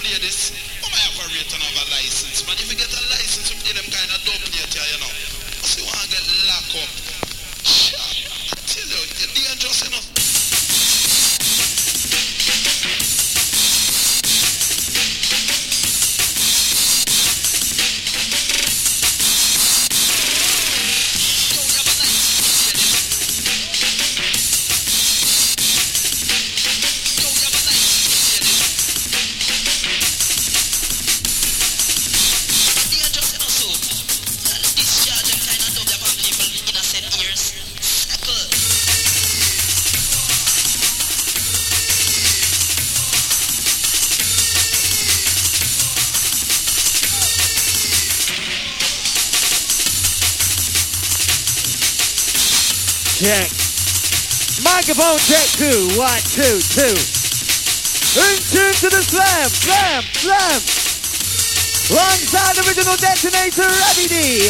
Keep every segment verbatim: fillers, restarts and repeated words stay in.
play this. Why I have a rate and have a license, man? If you get a license, you play them kind of dope plate here, you know. So you want to get locked up. Sure. I tell you, you're dangerous enough. Check. Microphone check two. One, two, two. In tune to the slam, slam, slam. Alongside original detonator, Ravi D.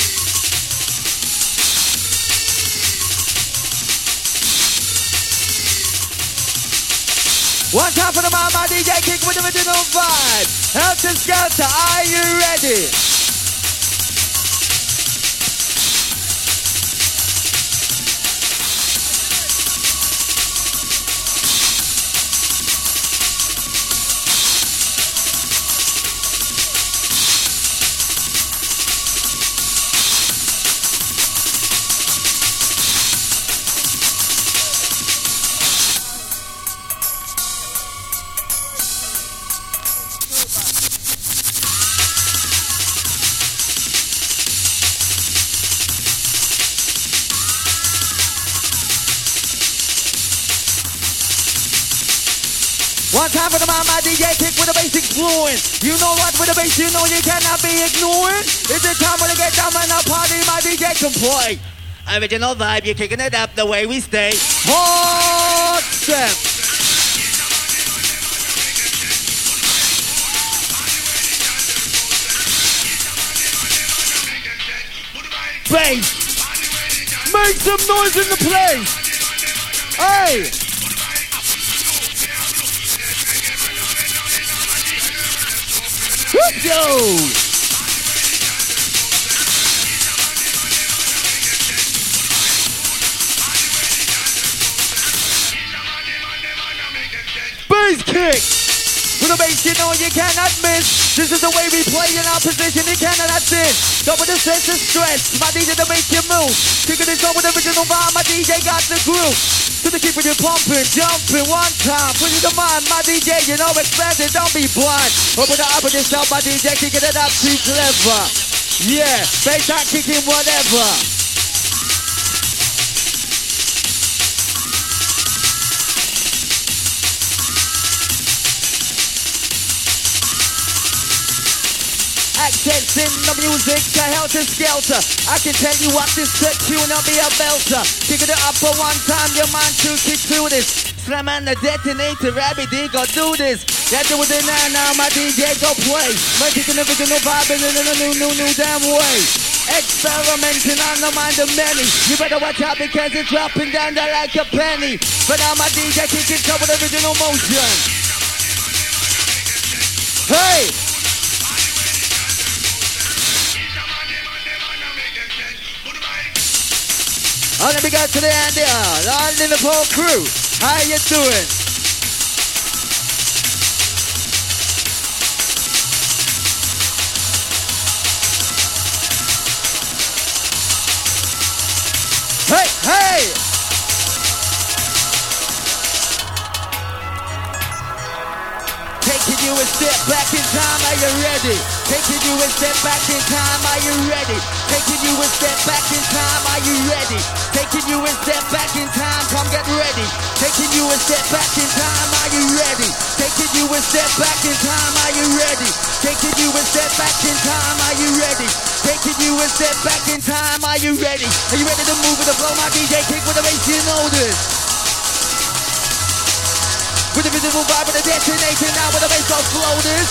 One time for the Mama D J kick with the original vibe. Helter Skelter, are you ready? One time for the Mama D J kick with a basic fluent. You know what, with the bass you know you cannot be ignored. It's the time when I get down and I party, my D J can play. Original vibe, you're kicking it up the way we stay. Hard step. Bass. Make some noise in the place. Hey. Yo! Bass kick! With a bass you know you cannot miss. This is the way we play in our position, you cannot sit. Go with the sense of stress, my D J to make you move. Kicking this up with the original vibe, my D J got the groove. To the keep you pumping, jumping one time. Put it in mind, my D J, you know expand it, don't be blind. Open the up with this up, my D J, kicking it up too clever. Yeah, bass not kicking whatever. Accents in the music, a helter skelter. I can tell you what this set tune, I'll be a belter. Kicking it up for one time, your mind to kick through this. Slam and the detonator, Rabbit D, go do this. That do it now, now my D J go play. My kicking the original vibe in a new, new, new damn way. Experimenting on the mind of many. You better watch out because it's dropping down there like a penny. But now my D J kicking up with original motion. Hey! Oh, let me go to the end there. Our Liverpool crew. How you doing? Hey, hey! Taking you a step back in time, are you ready? Taking you a step back in time, are you ready? Taking you a step back in time, are you ready? Taking you a step back in time, come get ready. Taking you a step back in time, are you ready? Taking you a step back in time, are you ready? Taking you a step back in time, are you ready? Taking you a step back in time, are you ready? Are you ready to move with the flow, my D J kick with the bass, you know this. With the visible vibe of the detonator now with the bass, I'll slow this.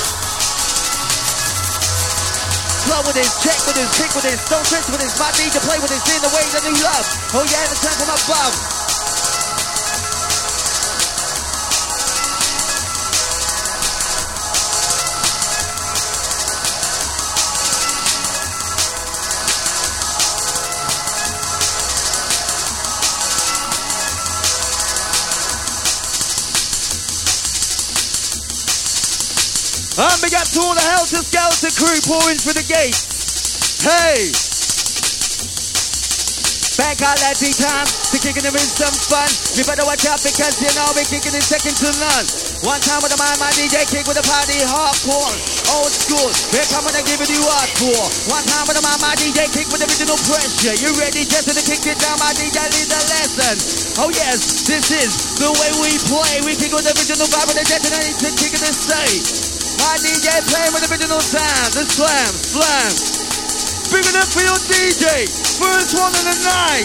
Slow with this, check with this, kick with this, don't twist with this, my D J play with this in the way that you love. Oh yeah, the time from above. And big up to all the Helter Skelter crew pouring through the gates. Hey! Back out that D-time to kicking it with some fun. You better watch out because you know we're kicking it second to none. One time with the mind, my D J kick with the party hardcore. Old school, here coming and giving you hardcore. One time with the mind, my D J kick with original pressure. You ready just to kick it down, my D J lead the lesson. Oh yes, this is the way we play. We kick with the original vibe with the detonate to kick it and say. My D J playing with the original sound, the slam, slam. Big it up for your D J, first one of the night.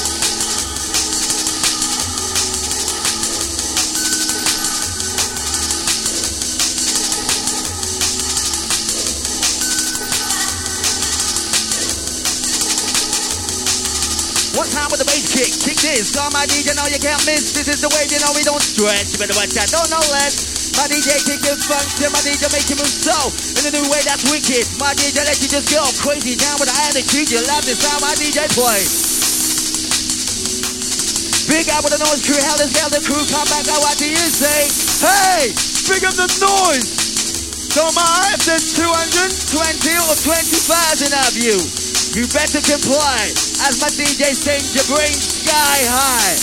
One time with the bass kick, kick this. So my D J, know you can't miss. This is the way you know we don't stretch. You better watch that, don't know less. My D J kick the funk till my D J make you move so. In a new way that's wicked. My D J let you just go crazy down with the attitude. You love this how my D J play. Big out with the noise crew, hell is hell the crew. Come back out, what do you say? Hey, big up the noise. So my if there's two hundred twenty or twenty thousand of you, you better comply. As my D J sends your brain sky high.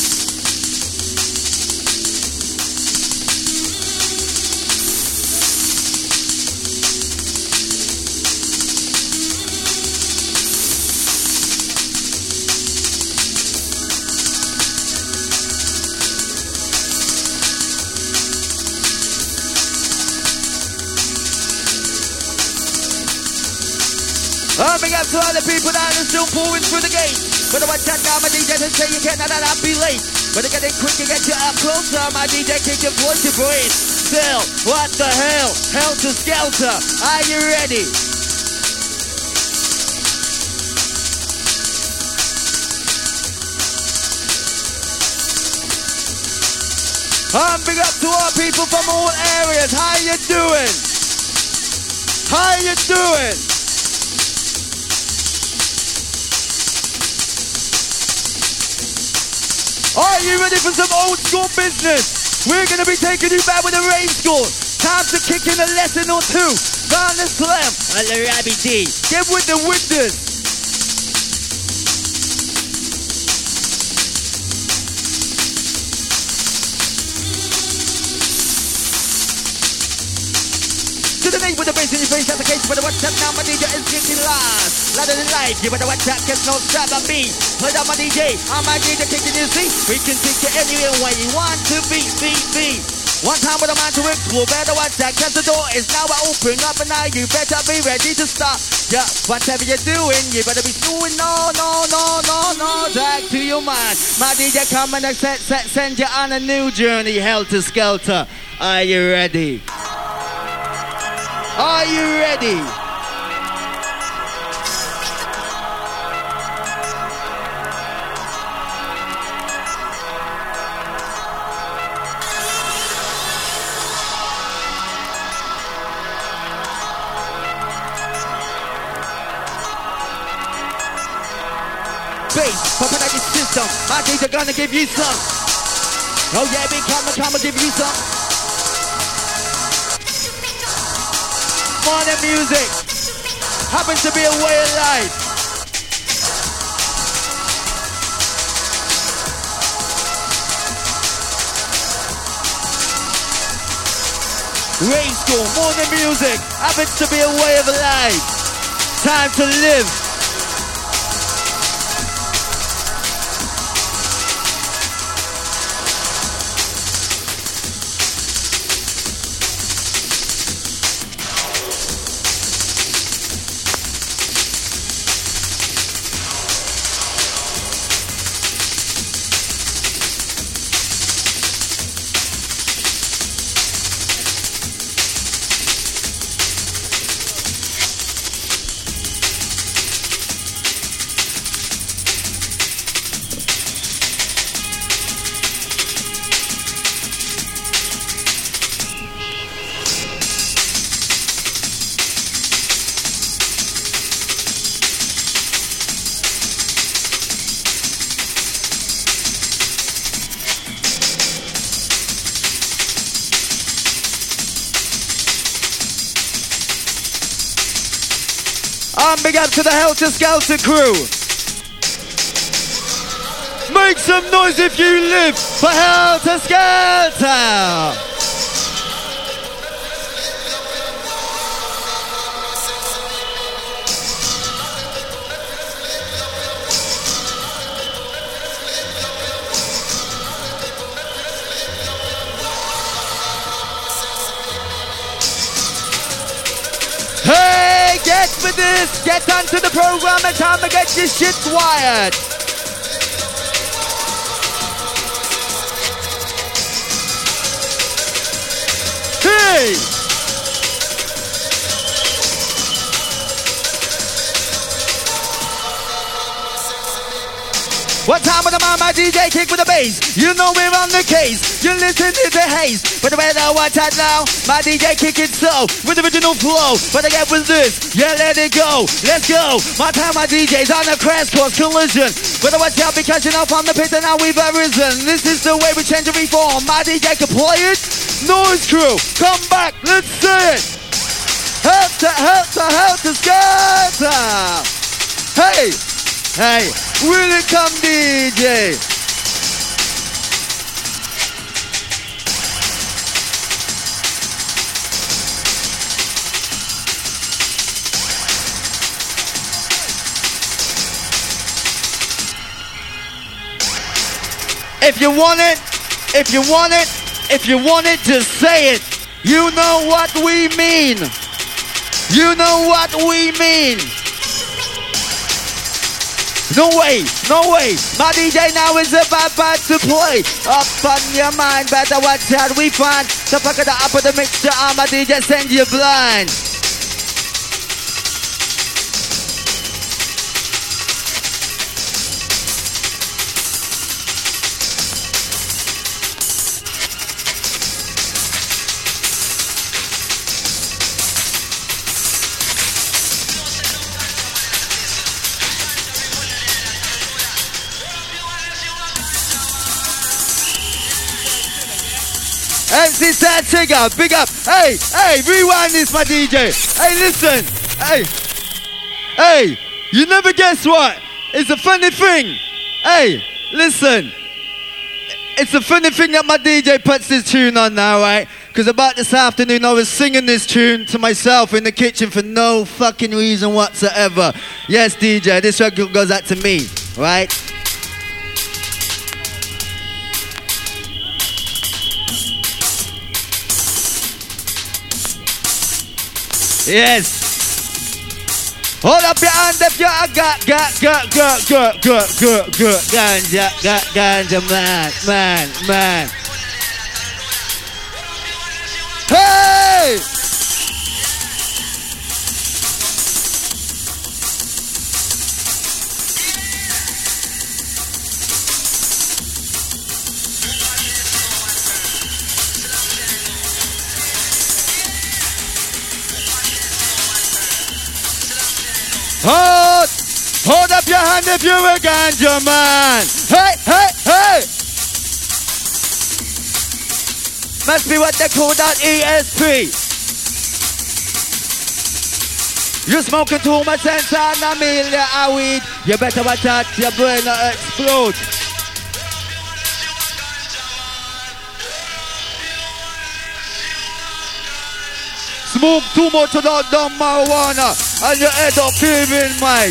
Oh, big up to all the people that are still pouring through the gate. But I watch that down, my D J and say you can't not, not be late. But to get it quick, you get you up closer. My D J kick your voice, your brain. Still, what the hell? Helter Skelter, are you ready? Um, big up to all people from all areas. How you doing? How you doing? Are you ready for some old school business? We're gonna be taking you back with a rave school. Time to kick in a lesson or two. Down the slam. Hello, Abby D. Get with the witness. To the name with the bass in your face, that's the case. But watch out now, my D J is kicking live. Louder than life, you better watch out, cause no strap on me. Hold on my D J, I'm my D J kicking you, see? We can take you anywhere where you want to be, be, be. One time with a man to explore, better watch that, cause the door is now open up and now you better be ready to start. Yeah, whatever you're doing, you better be doing no, no, no, no, no, back to your mind. My D J coming and send, send, send you on a new journey, Helter Skelter. Are you ready? Are you ready? Bass, pumping out your system. My D J gonna give you some. Oh yeah, big come, come and give you some. Modern music happens to be a way of life. Rave school, modern music happens to be a way of life. Time to live. one big up to the Helter Skelter crew. Make some noise if you live for Helter Skelter. Hey, get with this, get onto the program and time to get this shit wired. Hey! What time of the man, my D J kick with the bass? You know we're on the case. You listen to the haze. But the way that watch out now, my D J kick it so with original flow. But I get with this, yeah, let it go. Let's go. My time, my D J's on a crash course collision. But I watch out because you know from the pit and now we've arisen. This is the way we change and reform. My D J can play it. Noise crew, come back, let's see it. Help to help to help to scatter. Hey, hey. Will it come, D J? If you want it, if you want it, if you want it, just say it. You know what we mean. You know what we mean. No way, no way. My D J now is about, about to play. Up on your mind, better watch out we find. The fuck of the up of the mixture on my D J send you blind. M C Sad Trigger, big up. Hey, hey, rewind this, my D J. Hey, listen. Hey, hey, you never guess what? It's a funny thing. Hey, listen. It's a funny thing that my D J puts this tune on now, right? Because about this afternoon, I was singing this tune to myself in the kitchen for no fucking reason whatsoever. Yes, D J, this record goes out to me, right? Yes. Hold up your hand if you got, got, got, got, got, got, got, got, got, ganja, got, ganja, man, man, man. Hey! Hold, hold up your hand if you're a ganja man. Hey, hey, hey. Must be what they call that E S P. You're smoking too much sense and a million of weed. You better watch out, your brain will explode. Smoke too much of that dumb marijuana and you end up feeling mad.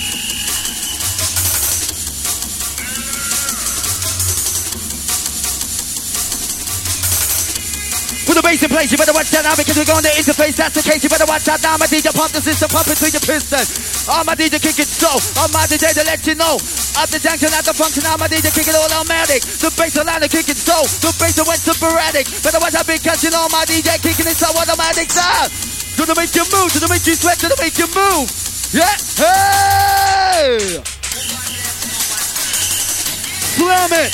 Put the bass in place, you better watch that now because we're going to interface, that's the case, you better watch that now. My D J pump the system, pump it to your piston. Oh, my D J kick it so, oh, my D J to let you know. Up the junction, at the function, now my D J kick it automatic. The bass line to kick it so, the bass went sporadic. Better watch that because you know my D J kicking it so automatic sound. Gonna make you move, gonna make you sweat, gonna make you move. Yeah, hey! Slam it!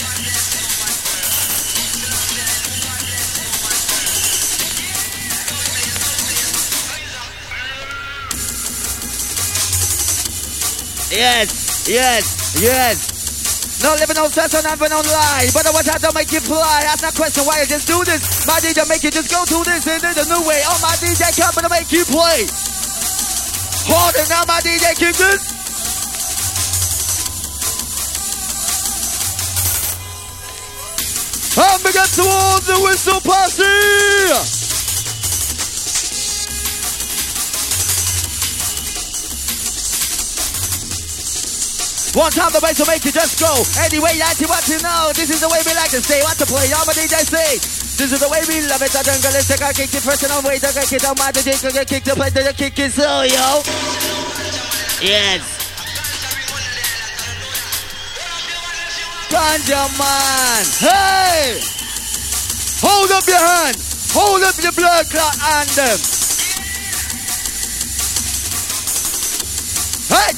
Yes, yes, yes. No living on stress, no never no lie. But I watch how to make you fly. Ask that question why you just do this. My D J make you just go to this and do the new way. Oh, my D J come to make you play. Hold it now, my D J Kickers. And we get towards the whistle posse. One time the bass will make you just go. Anyway, that's what you know. This is the way we like to say. What to play? All my D J say. This is the way we love it. I don't go let's take our kick it first and I'll wait. I get kicked out my D J. Get kicked up. I do the kick it so yo. Yes. Ganja man. Hey. Hold up your hand. Hold up your blood clot anthem. Hey.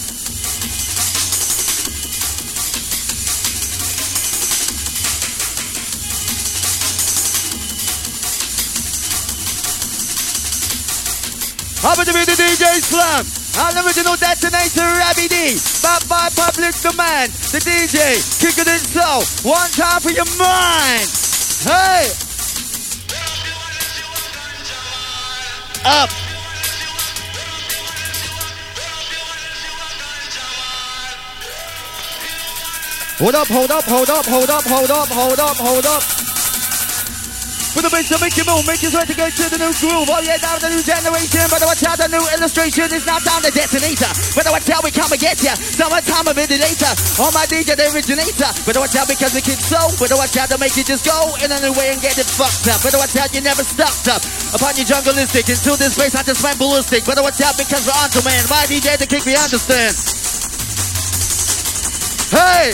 Happen to be the D J Slam, an original detonator Rabbi D, backed by public demand. The D J kicking it so, one time for your mind. Hey, up. Hold up, hold up, hold up, hold up, hold up, hold up, hold up. With the bass to make you move, make you sweat to get to the new groove. Oh yeah, now the new generation, but watch out, the new illustration is now down the detonator. But watch out, we come and get ya. Summertime of it later. On my D J, the originator. But watch out because we kick so. But watch out to make you just go in a new way and get it fucked up. But watch out, you never stuck up upon your jungleistic. Until this place, I just went ballistic. But watch out because we're on to man. My D J, the kick, we understand. Hey!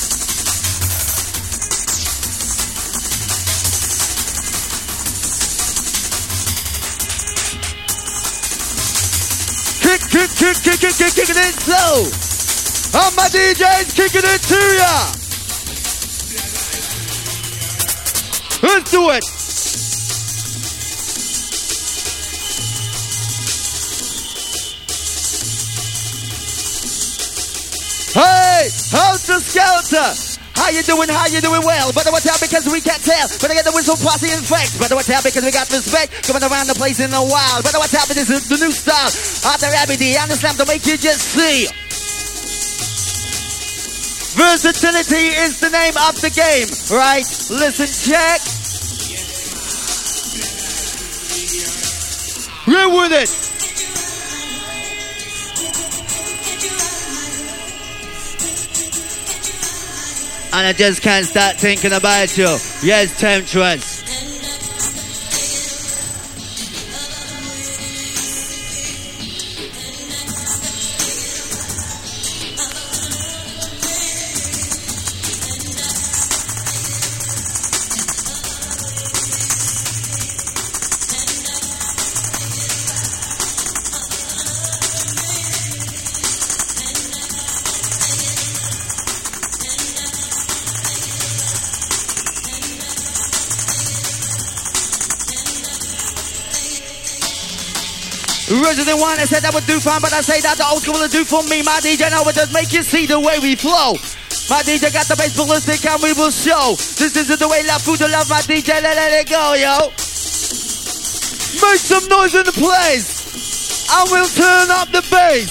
Kick, kick, kick, kick, kick, kick, kicking it slow. And my D J's kicking it to ya. Let's do it. Hey, Helter Skelter. How you doing? How you doing? Well, but what's out because we can't tell. But I get the whistle posse in fact. But what's out because we got respect. Coming around the place in a while. But what's happening is the new style. After Rabbi D, and the slam to make you just see. Versatility is the name of the game, right? Listen, check. We're with it. And I just can't start thinking about you. Yes, Temptress. Resident One, I said that would do fine, but I say that the old school will do for me. My D J now will just make you see the way we flow. My D J got the bass ballistic and we will show. This is the way love food to love my D J, let, let it go, yo. Make some noise in the place and we'll turn up the bass.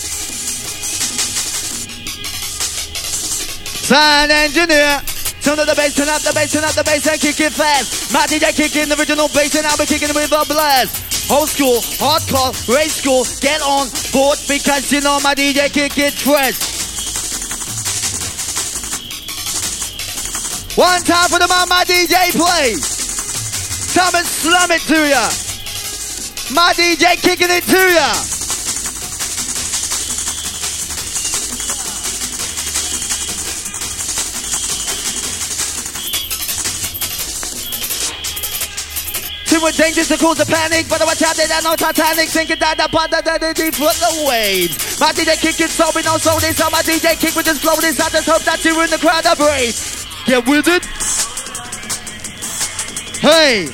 Sound engineer. Turn up the bass, turn up the bass, turn up the bass and kick it fast. My D J kicking the original bass and I'll be kicking it with a blast. Old school, hardcore, race school, get on board because you know my D J kick it fresh. One time for the man my D J plays. Come and slam it to ya. My D J kicking it to ya. Too much dangerous to cause a panic, but watch out, they don't know Titanic sinking down the part of the deep for the waves. My D J kick it so we don't slow this, so my D J kick with this flow this. I just hope that you're in the crowd of brave. Get with it. Hey.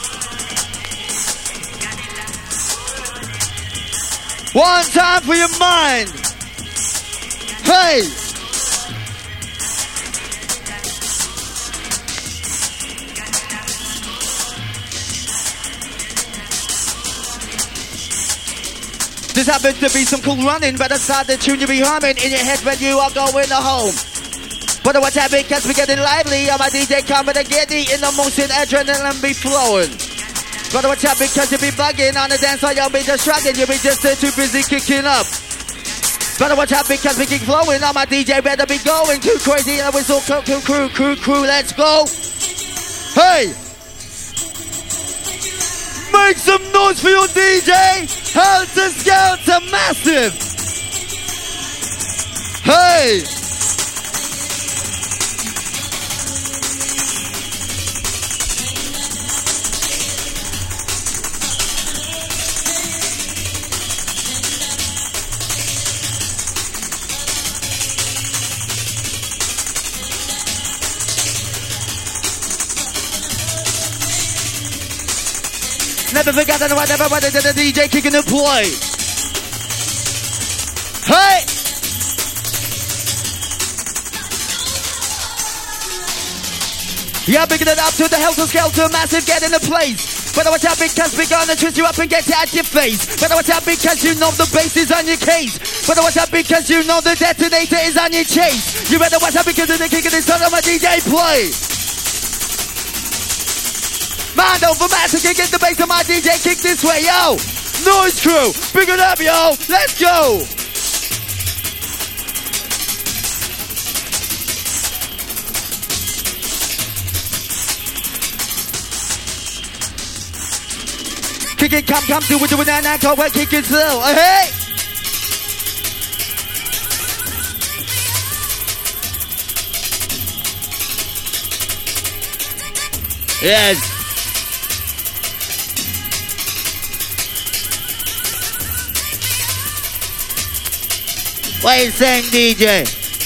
One time for your mind. Hey. Just happens to be some cool running by the side the tune you be humming in your head when you are going home. But what's happening, cause we getting lively. I'm a D J coming to get it in the motion, adrenaline be flowing. But what's happening, cause you be bugging on the dance floor, you'll be just shrugging, you'll be just uh, too busy kicking up. But what's happening, cause we keep flowing, I'm a D J, better be going too crazy, and whistle, crew, crew, crew, crew, crew, let's go. Hey! Make some noise for your D J! Helter Skelter Massive! Hey! Never forgotten whatever wanted to the D J kicking the play. Hey! Yeah, bigging it up to the Helter Skelter Massive, get in the place. Better watch out because we're gonna twist you up and get it at your face. Better watch out because you know the bass is on your case. Better watch out because you know the detonator is on your chase. You better watch out because of the kicking this son of a D J play. Mind over matter, kick the bass of my D J, kick this way, yo! Noise crew, bring it up, yo! Let's go! Kick it, come, come, do it, do it, now, now, go, well, kick it slow, uh, hey! Yes! What are you saying, D J?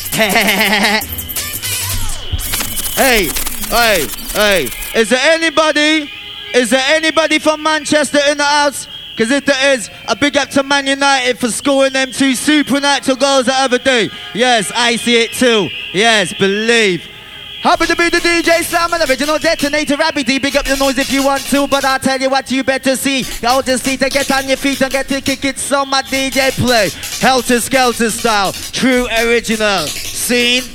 Hey, hey, hey. Is there anybody, is there anybody from Manchester in the house? Because if there is, a big up to Man United for scoring them two supernatural goals the other day. Yes, I see it too. Yes, believe. Happy to be the D J Slam and original detonator Rabbi D. Big up your noise if you want to, but I'll tell you what you better see. Y'all just need to get on your feet and get to kick it so my D J play. Helter Skelter style, true original. Scene.